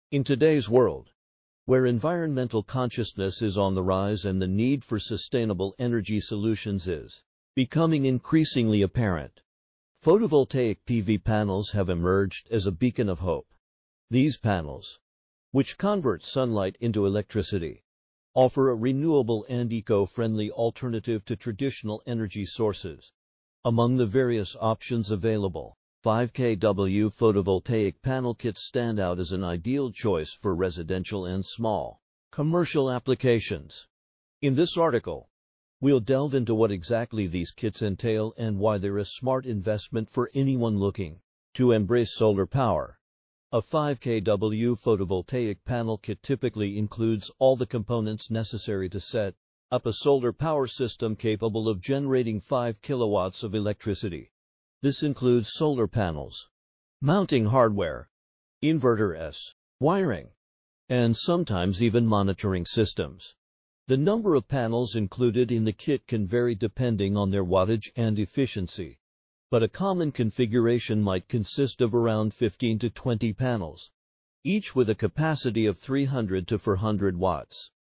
In today's world, where environmental consciousness is on the rise and the need for sustainable energy solutions is becoming increasingly apparent, photovoltaic PV panels have emerged as a beacon of hope. These panels, which convert sunlight into electricity, offer a renewable and eco-friendly alternative to traditional energy sources. Among the various options available, 5 kW photovoltaic panel kits stand out as an ideal choice for residential and small commercial applications. In this article, we'll delve into what exactly these kits entail and why they're a smart investment for anyone looking to embrace solar power. A 5 kW photovoltaic panel kit typically includes all the components necessary to set up a solar power system capable of generating 5 kilowatts of electricity. This includes solar panels, mounting hardware, inverter wiring, and sometimes even monitoring systems. The number of panels included in the kit can vary depending on their wattage and efficiency, but a common configuration might consist of around 15 to 20 panels, each with a capacity of 300 to 400 watts.